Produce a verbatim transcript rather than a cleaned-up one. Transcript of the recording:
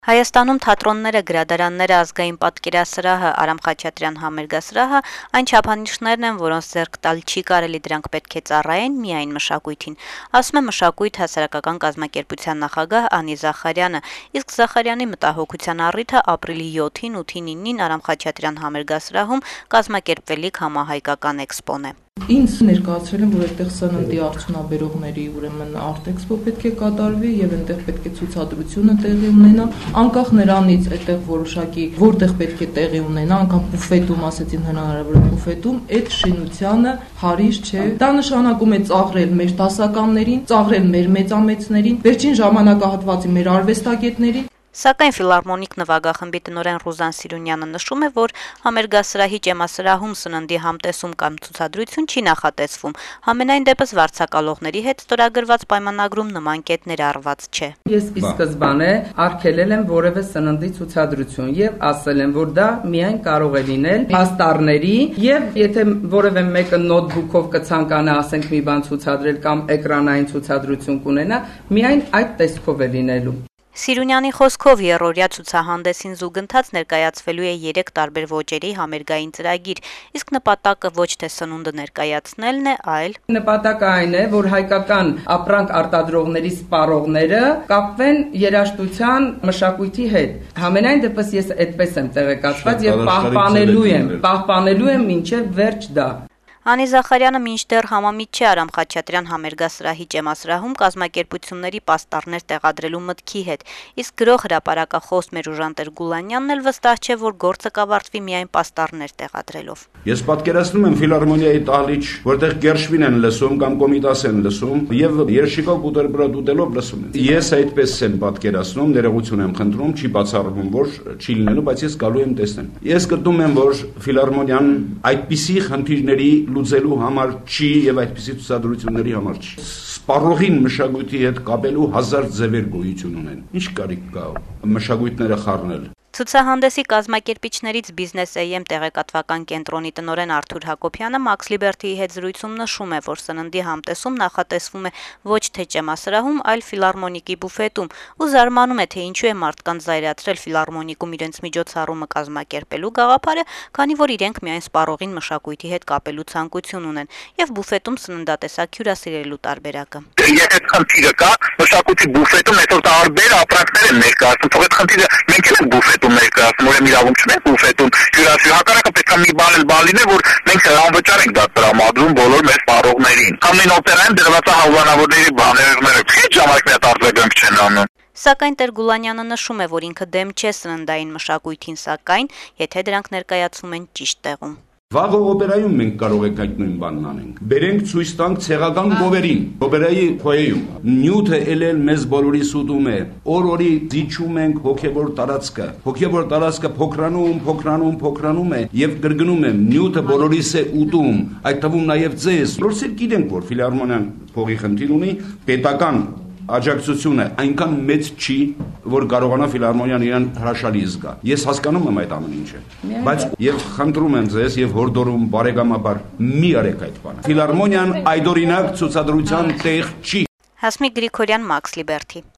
Հայաստանում թատրոնները, գրադարանները, ազգային պատկերասրահը, Արամ Խաչատրյան համերգասրահը այն չափանիշներն են, որոնց ձեռք տալ չի կարելի, դրանք պետք է ծառայեն միայն մշակույթին, ասում է մշակույթ հասարակական կազմակերպության նախագահ Անի Զախարյանը, իսկ Զախարյանի մտահոգության առիթը ապրիլի յոթին, ութին, ինին Արամ Խաչատրյան համերգասրահում կազմակերպվելիք համահայկական էքսպոն է։ Ինձ ներկայացրել են, որ այդտեղ սննդի արդյունաբերողների ուրեմն արտ-էքսպո պետք է կատարվի եւ այնտեղ պետք է ցուցադրությունը տեղի ունենա, անկախ նրանից այդտեղ որոշակի որտեղ պետք է տեղի ունենա, անկախ բուֆետում ասեցին հնարավոր է բուֆետում, այդ շինությանը հարիր չէ։ Դա նշանակում է ծաղրել մեր դասականներին, ծաղրել մեր մեծամեծներին, վերջին ժամանակահատվածի մեր արվեստագետներին։ Սակայն ֆիլարմոնիկ նվագախմբի տնօրեն Ռուզան Սիրունյանը նշում է, որ համերգասրահի ճեմասրահում սննդի համտեսում կամ ցուցադրություն չի նախատեսվում, համենայն դեպս վարձակալողների հետ ստորագրված պայմանագրում նման կետներ արված չէ։ Ես ի սկզբանե արգելել եմ որևէ սննդի ցուցադրություն եւ ասել եմ, որ դա միայն կարող է լինել պաստառների եւ եթե որևէ մեկը նոթբուքով կցանկանա, ասենք մի բան ցուցադրել կամ էկրանային ցուցադրություն կունենա, միայն այդ տեսքով է լինելու։ Սիրունյանի խոսքով երրորդյա ցուցահանդեսին զուգընթաց ներկայացվելու է երեք տարբեր ոճերի համերգային ծրագիր, իսկ նպատակը ոչ թե սնունդը ներկայացնելն է, այլ նպատակը այն է, որ հայկական ապրանք արտադրողների սպառողները կապվեն երաժշտության մշակույթի հետ։ Համենայն դեպս ես այդպես եմ տեղեկացված եւ պահպանելու եմ, պահպանելու եմ մինչեւ վերջ դա։ Անի Զախարյանը մինչդեռ համամիտ չէ Արամ Խաչատրյան համերգասրահի ճեմասրահում կազմակերպությունների պաստառներ տեղադրելու մտքի հետ, իսկ գրող հրապարակախոս Մերուժան Տեր-Գուլանյանն էլ վստահ չէ, որ գործը կավարտվի միայն պաստառներ տեղադրելով։ Ես պատկերացնում եմ ֆիլարմոնիայի տալիճ, որտեղ Գերշվին են լսում կամ Կոմիտաս են լսում եւ երշիկով բուտերբրոդ ուտելով լսում են։ Ես այդպես եմ պատկերացնում, ներողություն եմ խնդրում, չի բացառվում, որ չի լինելու, բայց ես գալու եմ տեսնեմ։ Ես գտնում եմ, որ ֆիլարմոնիան այդպիսի խնդիրների լուծելու համար չի եւ այդպիսի ցուցադրությունների համար չի։ Սպառողին մշակույթի հետ կապելու հազար ձևեր գոյություն ունեն։ Ինչ կարիք կա մշակույթները խառնել։ Ցուցահանդեսի կազմակերպիչներից Business A M տեղեկատվական կենտրոնի տնօրեն Արթուր Հակոբյանը Max Liberty-ի հետ զրույցում նշում է, որ սննդի համտեսում նախատեսվում է ոչ թե ճեմասրահում, այլ ֆիլարմոնիկի բուֆետում, ու զարմանում է, թե ինչու է մարդկանց զայրացրել ֆիլարմոնիկում իրենց միջոցառումը կազմակերպելու գաղափարը, քանի որ իրենք միայն սպառողին մշակույթի հետ կապելու ցանկություն ունեն, եւ բուֆետում սննդատեսակ հյուրասիրելու տարբերակը։ Եթե խնդիրը կա, մշակույթի բուֆետում այսօր տարբեր ապրանքներ են ներկայացնում, թող այդ խնդիրը մենք ենք բուֆետում ներկայացնում, ուրեմն իրավունք չունենք բուֆետում հյուրասիրել, հակառակը պետք է մի բան էլ բան լինի, որ մենք անվճար ենք դա տրամադրում բոլոր մեր սպառողներին։ Համին օպերայում դրված է հավանավորների բաներները, քիչ ժամանակ մի արձագանք չեն անում։ Սակայն Տեր-Գուլանյանը նշում է, որ ինքը դեմ չէ սննդային մշակույթին, սակայն եթե դրանք ներկայացվում են ճիշտ տեղում։ Վաղը օպերայում մենք կարող ենք այդ նույն բանն անենք։ Բերենք ցույց տանք ցեղական գովերին, օպերայի ֆոյեում։ Նյութը ելել մեզ բոլորի սուտում է։ Օր-օրի զիջում ենք հոգևոր տարածքը։ Հոգևոր տարածքը փոքրանում, փոքրանում, փոքրանում է եւ կրկնում եմ, նյութը բոլորիս է ուտում, այդ թվում նաեւ ձեզ։ Որսեր գիտենք, որ ֆիլարմոնիան փողի խնդիր ունի, պետական աջակցությունը այնքան մեծ չի, որ կարողանա ֆիլարմոնիան իրան հրաշալի զգա։ Ես հասկանում եմ այդ ամեն ինչը, բայց եւ խնդրում եմ ձեզ եւ հորդորում բարեկամաբար մի արեք այդ բանը։ Ֆիլարմոնիան այդօրինակ ցուցադրության տեղ չի։ Հասմիկ Գրիգորյան, Max Liberty։